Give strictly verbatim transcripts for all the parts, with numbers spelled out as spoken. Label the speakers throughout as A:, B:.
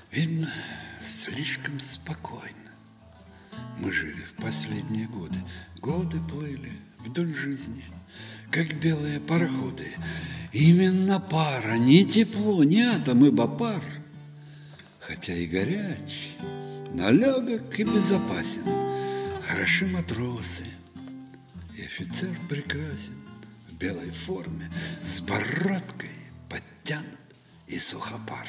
A: Видно, слишком спокойно мы жили в последние годы. Годы плыли вдоль жизни, как белые пароходы. Именно пара, не тепло, не атом, ибо пар, хотя и горячий, но легок и безопасен. Хороши матросы, и офицер прекрасен в белой форме, с бородкой, подтянут и сухопар.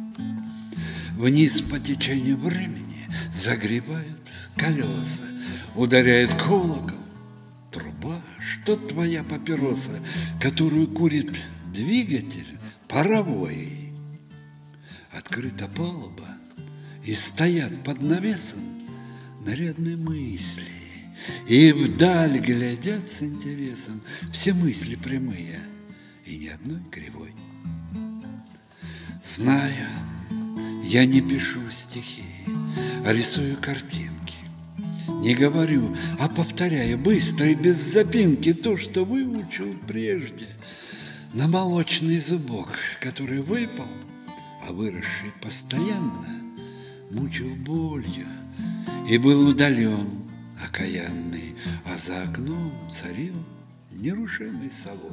A: Вниз по течению времени загребают колеса, ударяет колокол, труба, что твоя папироса, которую курит двигатель паровой. Открыта палуба, и стоят под навесом нарядные мысли, и вдаль глядят с интересом все мысли прямые и ни одной кривой. Знаю, я не пишу стихи, а рисую картинки. Не говорю, а повторяю быстро и без запинки то, что выучил прежде. На молочный зубок, который выпал, а выросший постоянно, мучил болью и был удален, окаянный, а за окном царил нерушимый совок.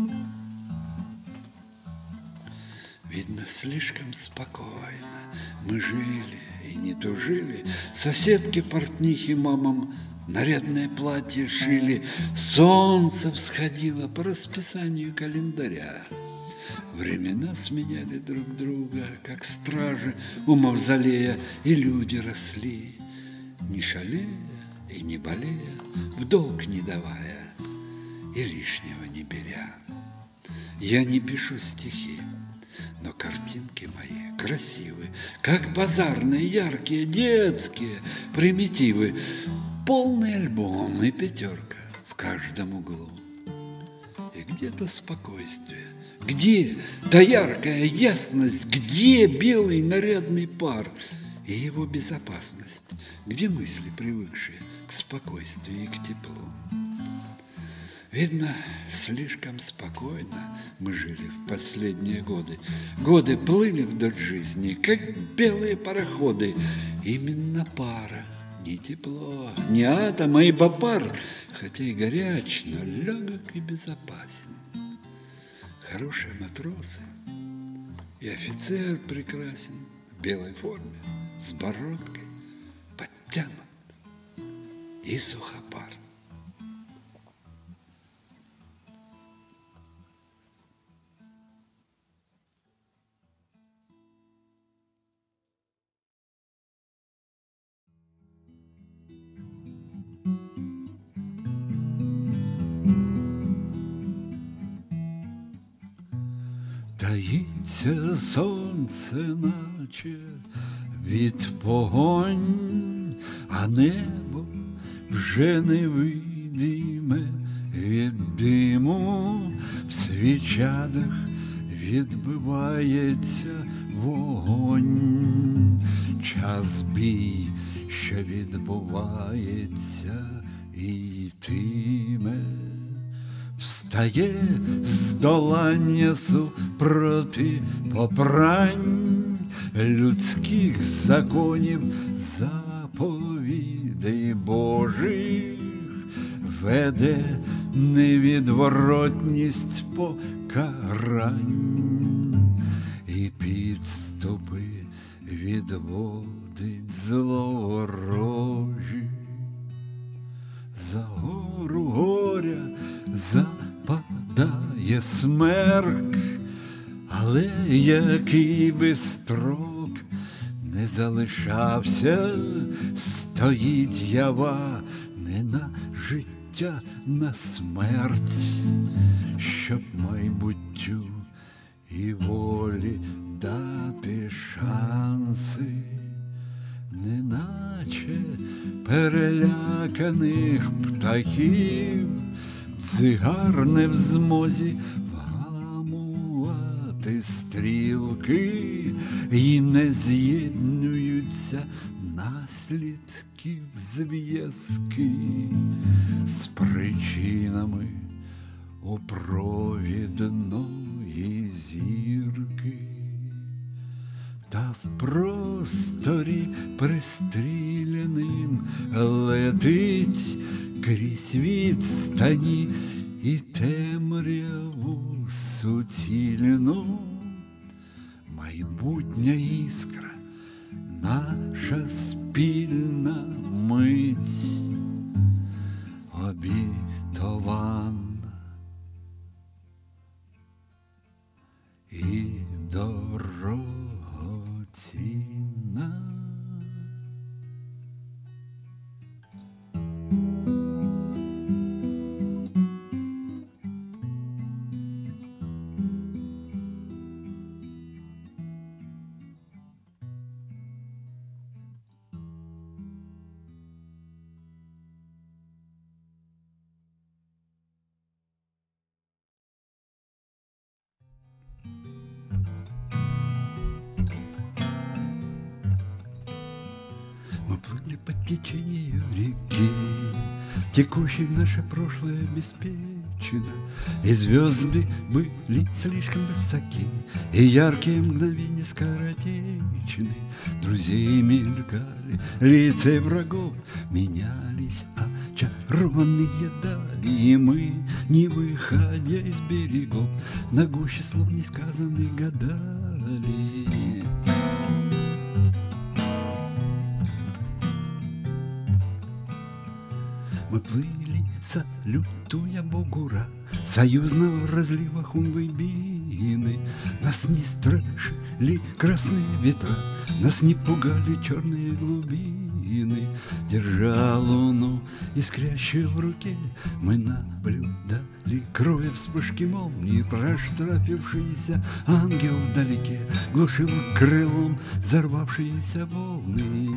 A: Видно, слишком спокойно мы жили и не тужили. Соседки, портнихи мамам нарядное платье шили. Солнце всходило по расписанию календаря. Времена сменяли друг друга, как стражи у мавзолея, и люди росли, не шалея и не болея, в долг не давая и лишнего не беря. Я не пишу стихи, но картинки мои красивы, как базарные, яркие, детские примитивы. Полный альбом и пятерка в каждом углу. И где-то спокойствие, где та яркая ясность, где белый нарядный пар и его безопасность, где мысли, привыкшие к спокойствию и к теплу. Видно, слишком спокойно мы жили в последние годы. Годы плыли вдоль жизни, как белые пароходы. Именно пара, не тепло, не атом, а ибо пар, хотя и горяч, но легок и безопасен. Хорошие матросы, и офицер прекрасен в белой форме, с бородкой, подтянут и сухопар. Таїться сонце, наче від погонь, а небо вже невидиме від диму. В свічадах відбивається вогонь. Час бій, що відбувається, і йтиме. Встає здолання супроти попрань людських законів, заповідей Божих, веде невідворотність покарань і підступи відводить зловорожі. За гору горя западає смерк, але який би строк не залишався, стоїть ява не на життя, на смерть, щоб майбуттю і волі дати шанси. Неначе переляканих птахів дзигар не в змозі вгамувати стрілки, і не з'єднуються наслідків зв'язки з причинами у провідної зірки. Та в сутилину. Майбутня іскра, наша спільна мить обітована і дорогоцінна. Мы плыли по течению реки, текущей наше прошлое беспечно, и звезды были слишком высоки, и яркие мгновения скоротечны. Друзей мелькали, лица и врагов менялись, очарованные дали, и мы, не выходя из берегов, на гуще слов несказанных гадали. Мы плыли, салютуя Богура, союзного разлива Хунвейбины. Нас не страшили красные ветра, нас не пугали черные глубины. Держа луну, искрящую в руке, мы наблюдали, кроя вспышки молнии, проштрафившийся ангел вдалеке глушил крылом взорвавшиеся волны.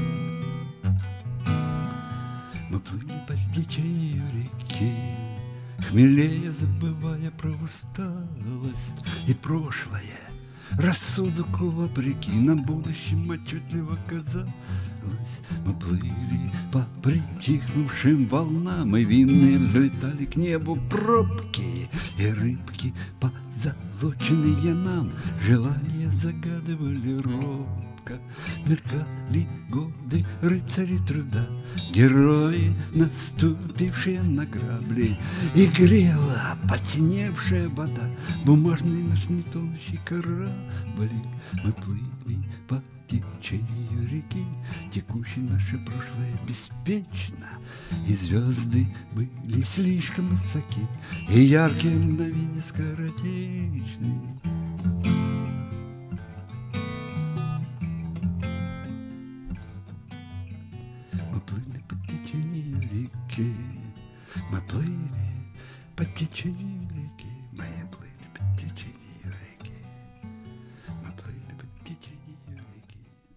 A: Мы плыли по течению реки, хмелея, забывая про усталость и прошлое. Рассудку вопреки нам будущем отчетливо казалось. Мы плыли по притихнувшим волнам, и винные взлетали к небу пробки, и рыбки, позолоченные нам, желания загадывали робко. Мелькали годы рыцари труда, герои, наступившие на грабли, и грела посиневшая вода бумажный наш нетонущий кораблик. Мы плыли по течению реки, текущей наше прошлое беспечно, и звезды были слишком высоки, и яркие мгновения скоротечны. Мы плыли по течению реки, мы плыли по течению реки, мы плыли по течению реки, мы плыли по течению реки.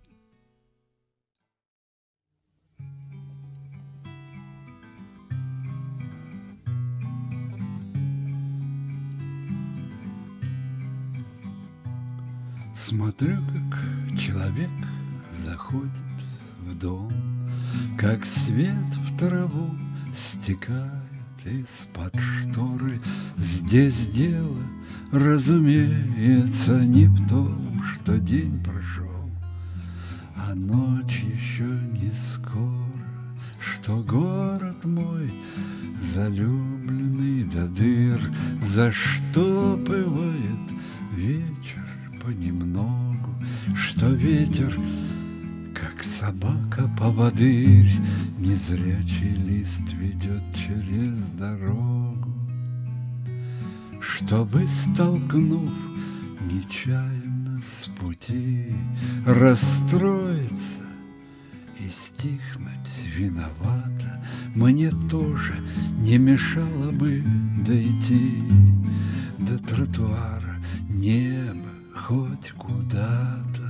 A: Смотрю, как человек заходит в дом, как свет в траву стекает из-под шторы. Здесь дело, разумеется, не в том, что день прошел, а ночь еще не скоро, что город мой залюбленный до дыр заштопывает вечер понемногу, что ветер, как собака-поводырь, незрячий лист ведет через дорогу, чтобы, столкнув нечаянно с пути, расстроиться и стихнуть виновата, мне тоже не мешало бы дойти до тротуара, неба хоть куда-то,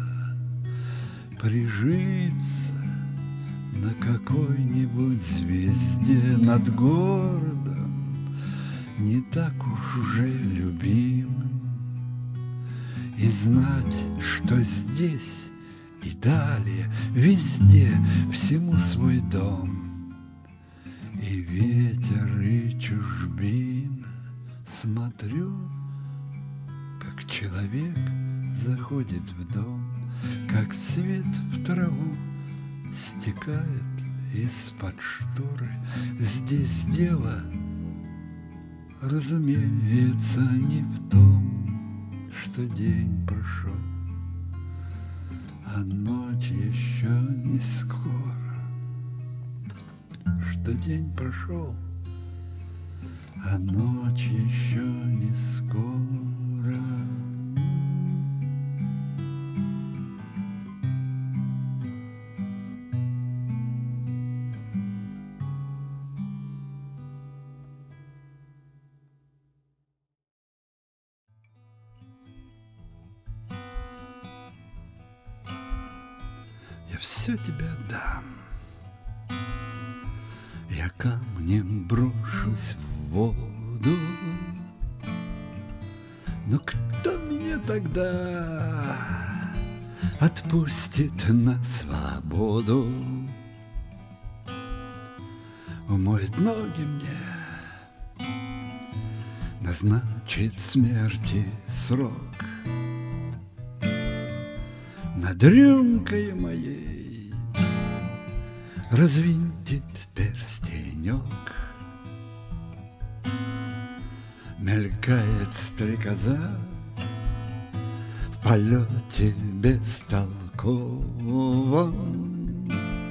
A: прижиться на какой-нибудь звезде над городом, не так уж уже любимым, и знать, что здесь и далее, везде, всему свой дом, и ветер, и чужбина. Смотрю, как человек заходит в дом, как свет в траву стекает из-под шторы. Здесь дело, разумеется, не в том, что день прошел, а ночь еще не скоро. Что день прошел, а ночь еще не скоро. Я все тебе дам. Я камнем брошусь в воду, но кто меня тогда отпустит на свободу? Умоет ноги мне, назначит смерти срок. Над рюмкой моей развинтит перстенек. Мелькает стрекоза в полете бестолковом.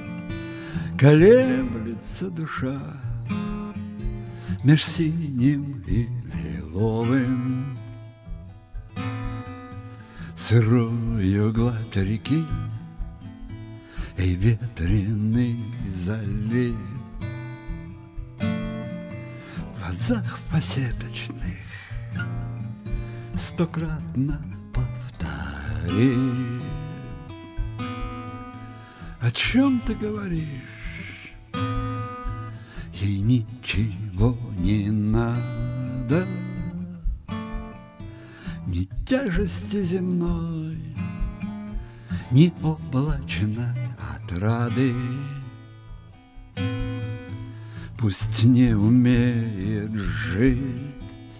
A: Колеблется душа меж синим и лиловым. Сырую гладь реки и ветреный залив. В глазах фасеточных стократно повтори. О чем ты говоришь? Ей ничего не надо, ни тяжести земной, ни облачной отрады. Пусть не умеет жить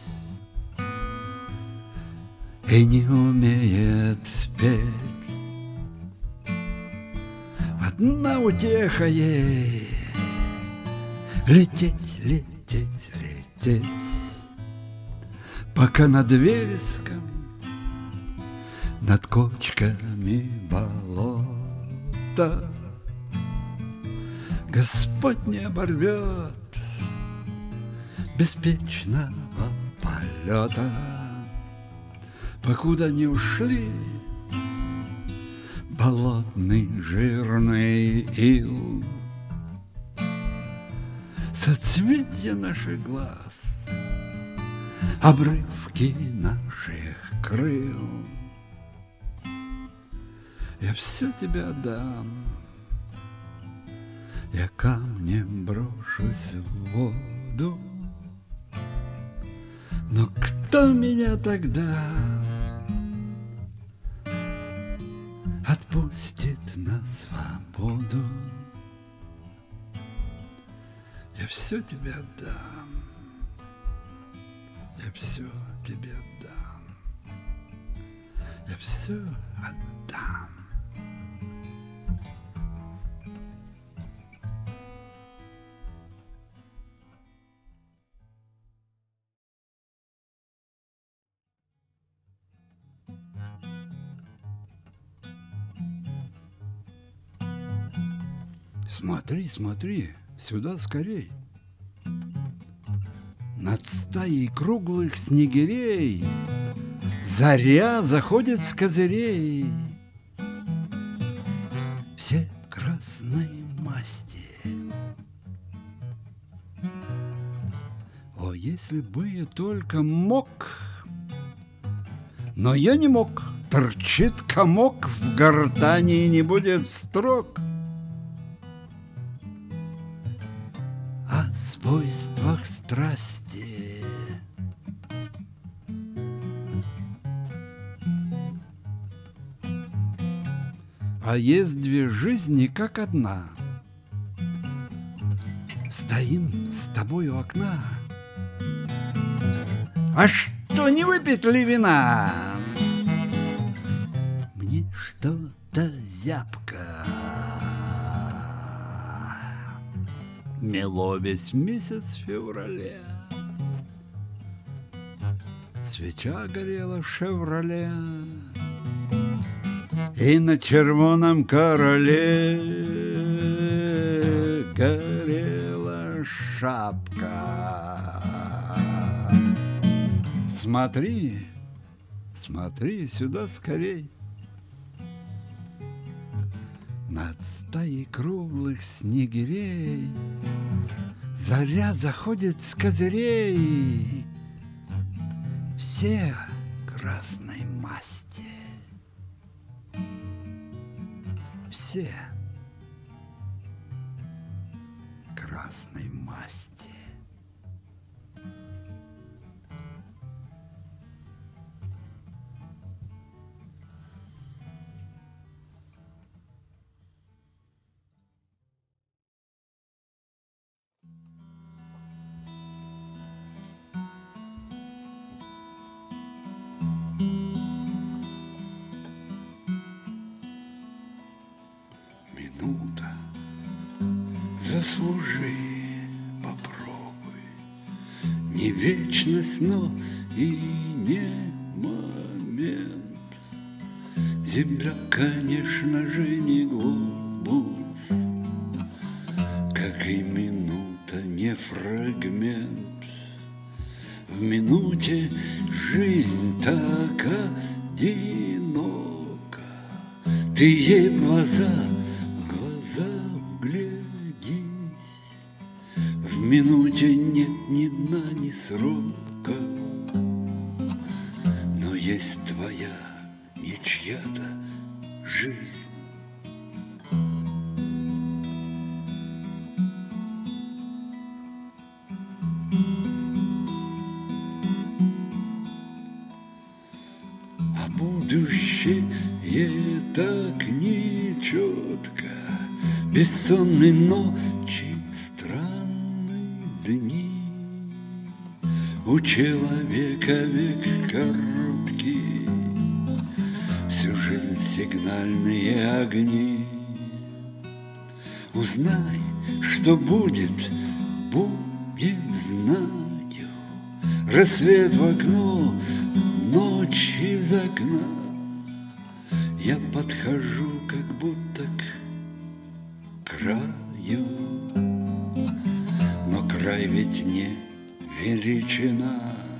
A: и не умеет петь, одна утеха ей — лететь, лететь, лететь, пока над вереском, над кочками болота Господь не оборвет беспечного полета, покуда не ушли болотный жирный ил. Соцветия наших глаз, обрывки наших крыл. Я все тебе отдам, я камнем брошусь в воду, но кто меня тогда отпустит на свободу? Я все тебе отдам, я все тебе отдам, я все отдам. Смотри, смотри, сюда скорей. Над стаей круглых снегирей заря заходит с козырей. Все красной масти. О, если бы я только мог, но я не мог. Торчит комок в гортани и не будет строк. О свойствах страсти. А есть две жизни, как одна. Стоим с тобой у окна. А что, не выпить ли вина? Мне что-то зябко. Мело весь месяц февраля. свеча горела в «Шевроле», и на червоном короле горела шапка. Смотри, смотри сюда скорей. Над стаей круглых снегирей заря заходит с козырей, все красной масти, все красной масти. Минута, заслужи, попробуй. Не вечность, но и не момент. Земля, конечно же, не глобус, как и минута не фрагмент. В минуте жизнь так одинока, ты ей в глаза, в глаза вглядись. В минуте нет ни дна, ни срока, но есть твоя, не чья-то жизнь. А будущее так нечетко, бессонные ночи, странные дни. У человека век короткий, всю жизнь сигнальные огни. Узнай, что будет, будет, знаю. Рассвет в окно, ночь из окна. Я подхожу, как будто к краю, но край ведь не величина.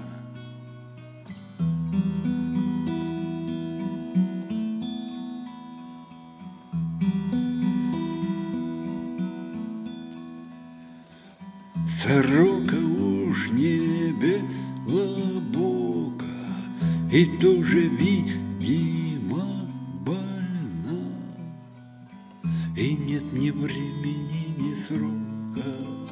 A: Сорока уж не белобока, и тоже видимо больна, и нет ни времени, ни срока,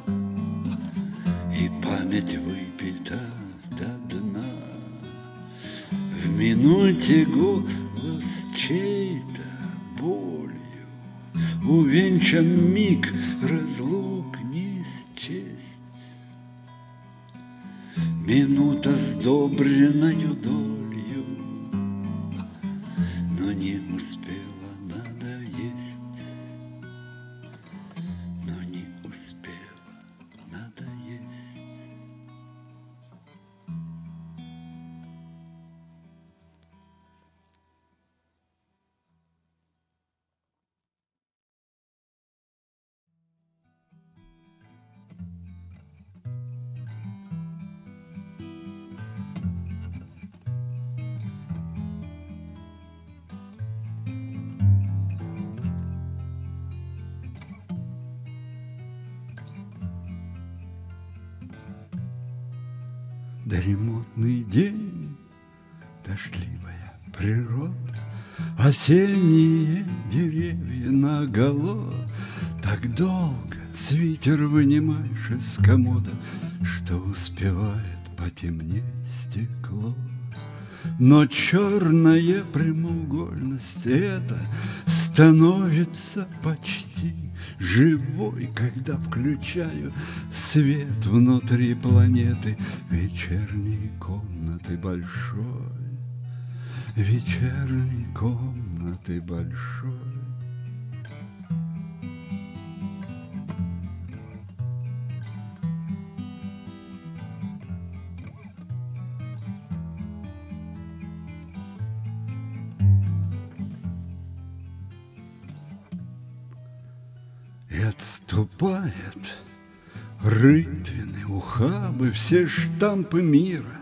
A: и память выпита до дна. В минуте голос чей-то болью увенчан миг, разлук не счесть. Минута сдобренною долью, но не успела надоесть, но не успела надоесть. Дремотный день, дождливая природа, осенние деревья наголо. Так долго свитер вынимаешь из комода, что успевает потемнеть стекло. Но черная прямоугольность эта становится почти живой, когда включаю свет внутри планеты вечерней комнаты большой, вечерней комнаты большой. Ступает рытвины, ухабы, все штампы мира.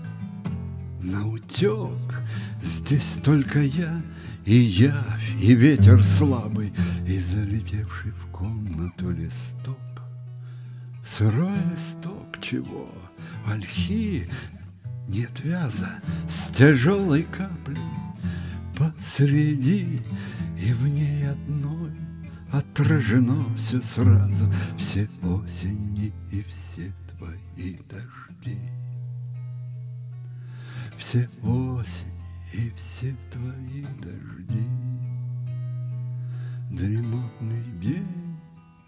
A: Наутек здесь только я и явь, и ветер слабый, и залетевший в комнату листок. Сырой листок чего? Ольхи нет вяза с тяжелой каплей посреди, и в ней одной отражено все сразу, все осени и все твои дожди. Все осень и все твои дожди. Дремотный день,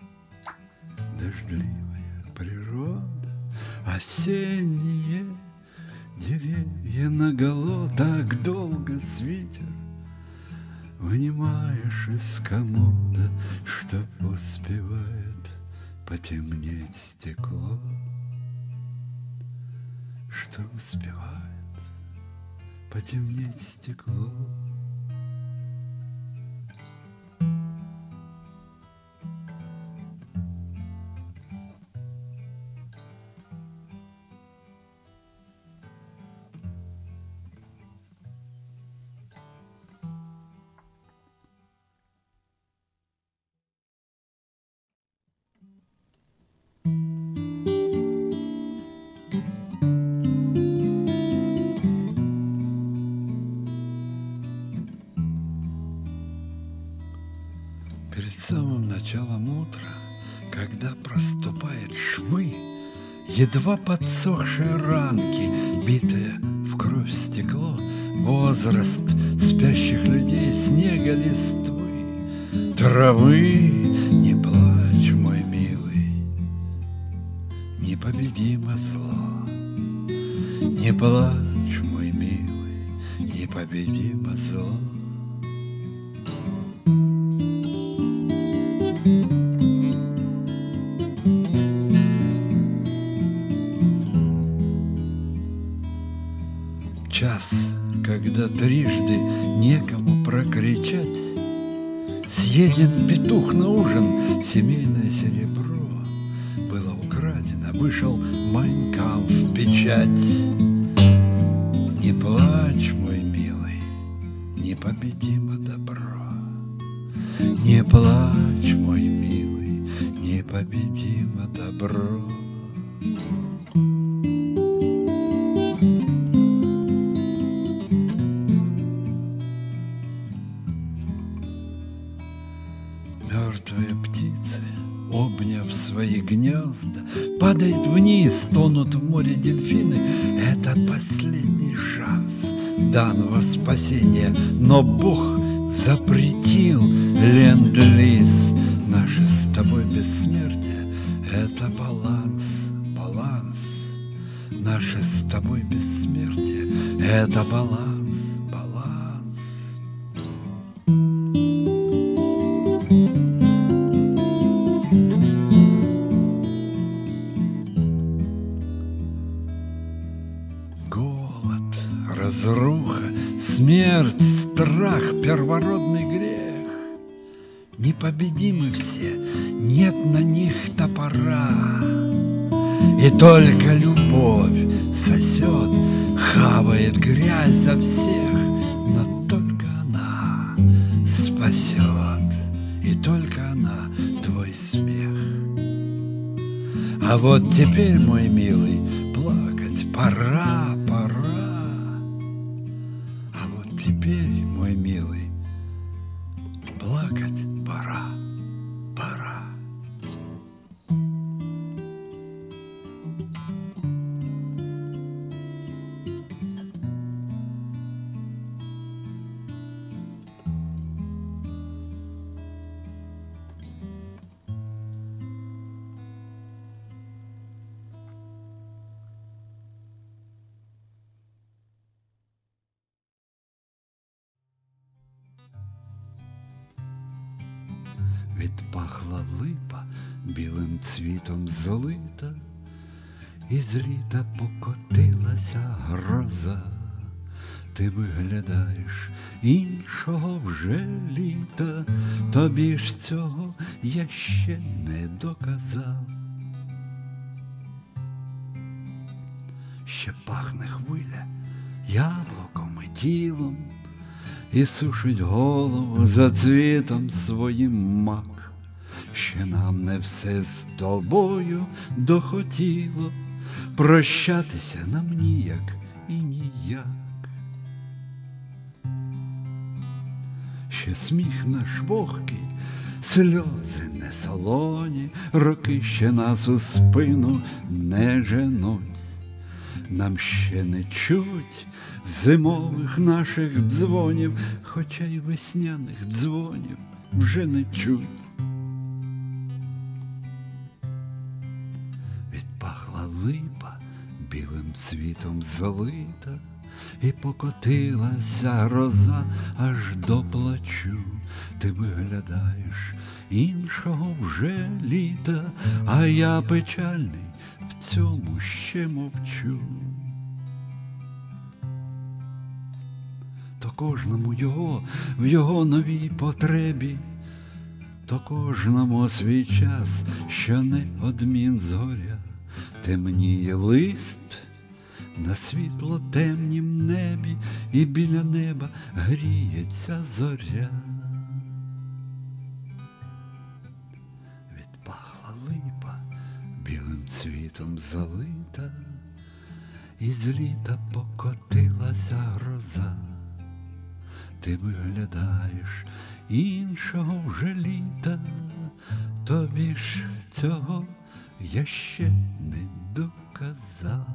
A: дождливая природа, осенние деревья наголо, так долго свитер вынимаешь из комода, что успевает потемнеть стекло, что успевает потемнеть стекло. Перед самым началом утра, когда проступает швы, едва подсохшие ранки, битые в кровь стекло, возраст спящих людей, снега, листвы, травы. Не плачь, мой милый, непобедимо зло. Не плачь, мой милый, непобедимо зло. Час, когда трижды некому прокричать, съеден петух на ужин, семейное серебро было украдено, вышел Майн Кампф в печать. Не плачь, мой милый, непобедимо добро. Не плачь, мой милый, непобедимо добро. Мертвые птицы, обняв свои гнезда, падают вниз, тонут в море дельфины. Это последний шанс данного спасения, но Бог запретил ленд-лиз. Наше с тобой бессмертие — это баланс, баланс. Наше с тобой бессмертие — это баланс, баланс. Голод, разруха, смерть, страх, первородный грех. Непобедимы все, нет на них топора. И только любовь сосет, хавает грязь за всех, но только она спасет, и только она твой смех. А вот теперь, мой милый, плакать пора, пора. А вот теперь, мой милый, плакать пора, пора. Від пахла липа білим цвітом золита, і з літа покотилася гроза. Ти виглядаєш іншого вже літа, тобі ж цього я ще не доказав. Ще пахне хвиля яблуком і тілом, і сушить голову за цвітом своїм мак. Ще нам не все з тобою дохотіло, прощатися нам ніяк і ніяк. Ще сміх наш вогкий, сльози не солоні, роки ще нас у спину не женуть. Нам ще не чуть зимових наших дзвонів, хоча й весняних дзвонів вже не чуть. Відпахла липа, білим цвітом залита, і покотилася гроза аж до плачу. Ти виглядаєш іншого вже літа, а я печальний в цьому ще мовчу. То кожному його в його новій потребі, то кожному свій час, що не одмін згоря. Темніє лист на світло темнім небі, і біля неба гріється зоря. Відпахла липа, білим цвітом залита, і з літа покотилася гроза. Ти виглядаєш іншого вже літа, тобі ж цього я ще не доказав.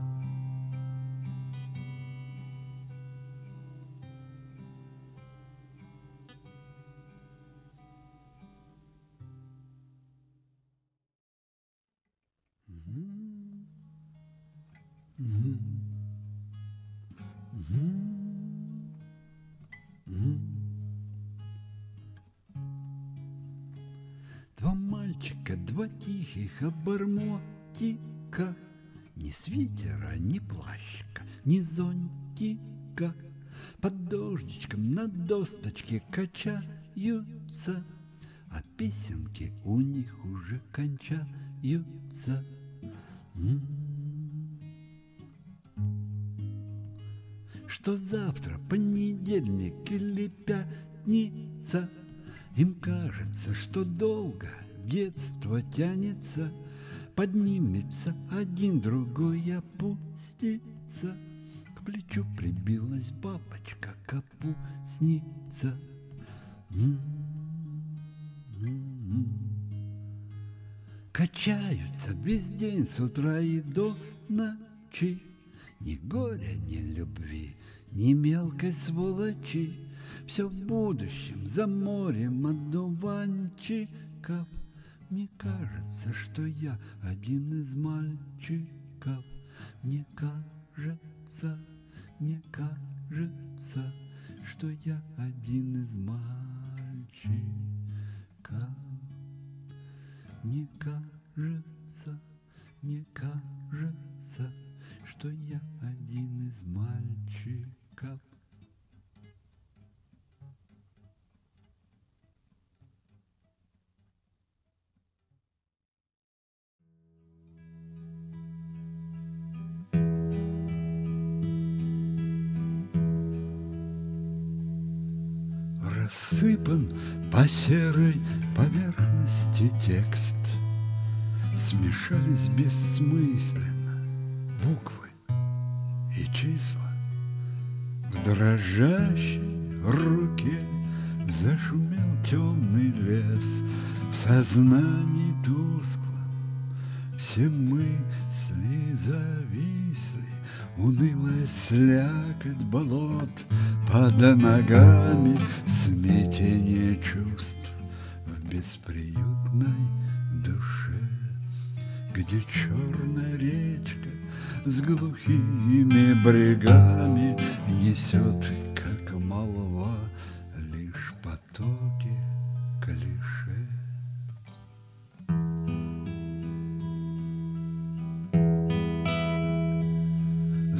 A: Два мальчика, два тихих обормотика, ни с ветера, ни плащика, ни зонтика, под дождичком на досточке качаются, а песенки у них уже кончаются. Что завтра понедельник или пятница, им кажется, что долго детство тянется, поднимется один, другой опустится. К плечу прибилась бабочка, капустница. Качаются весь день с утра и до ночи, ни горя, ни любви, ни мелкой сволочи. Все в будущем за морем одуванчиков. Мне кажется, что я один из мальчиков. Мне кажется, мне кажется, что я один из мальчиков. Мне кажется, мне кажется, что я один из мальчиков. Рассыпан по серой поверхности текст, смешались бессмысленно буквы и числа. В дрожащей руке зашумел темный лес, в сознании тусклом все мысли зависли. Унылая слякоть болот, под ногами смятение чувств в бесприютной душе, где черная речка с глухими брегами несет, как молва, лишь потоки клише.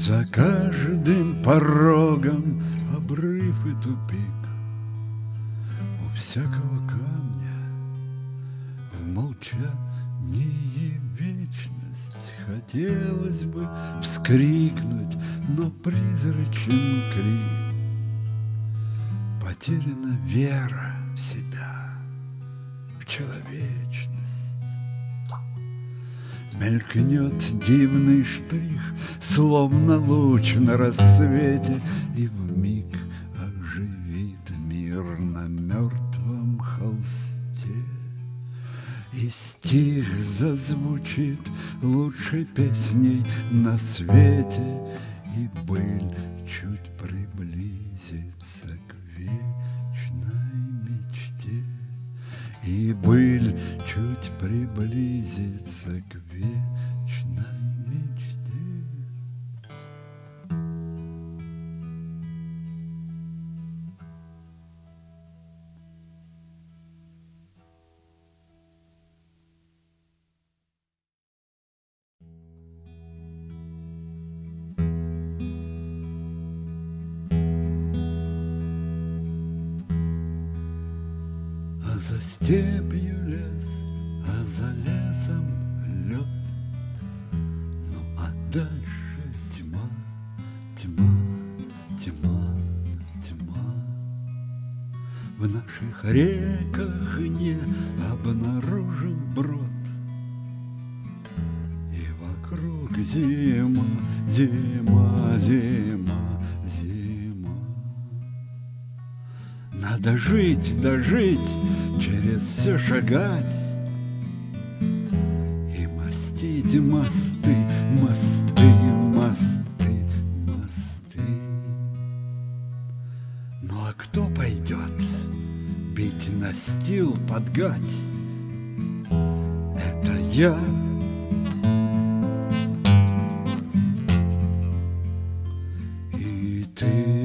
A: За каждым порогом обрыв и тупик. У всякого камня в молчании вечность. Хотелось бы вскрикнуть, но призрачен крик. Потеряна вера в себя, в человечность. Мелькнет дивный штрих, словно луч на рассвете, и вмиг оживит мир на мертвом холсте. И стих зазвучит лучшей песней на свете, и быль чуть приблизится к вечной мечте. И быль чуть приблизится к вечной мечте. А за степью лес, а за лесом лед. Ну а дальше тьма, тьма, тьма, тьма. В наших реках не обнаружен брод. И вокруг зима, зима, зима, зима. Надо жить, дожить, через все шагать и мостить мосты, мосты, мосты, мосты. Ну а кто пойдет бить настил под гать? Это я. И ты.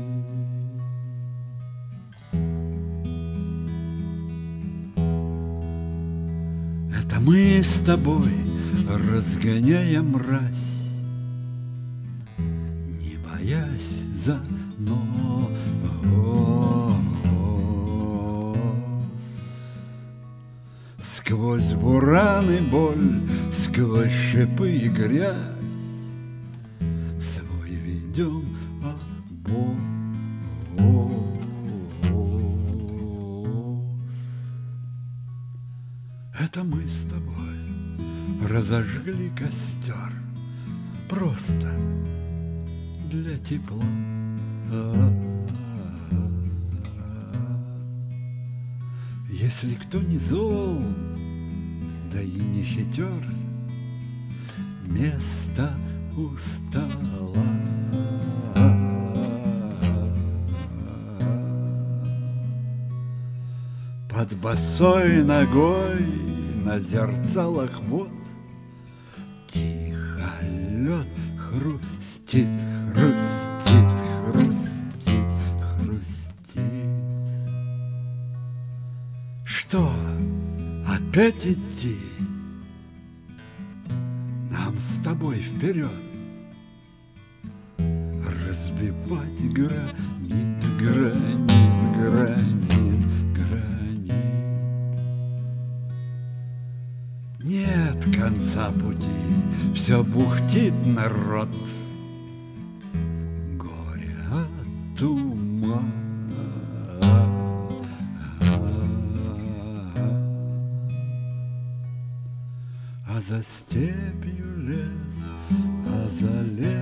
A: Это мы с тобой разгоняем мразь, не боясь за нос. Сквозь буран и боль, сквозь шипы и грязь свой ведем обоз. Это мы с тобой разожгли костер просто для тепла. Если кто не зол, да и не хитер, место у стола. Под босой ногой на зерцалах вод тихо лед хрустит, хрустит, хрустит, хрустит. Что, опять идти? Нам с тобой вперед разбивать гранит, гранит, гранит, гранит. Нет конца пути, все бухтит народ. Горе от ума. А за степью лес, а за лесом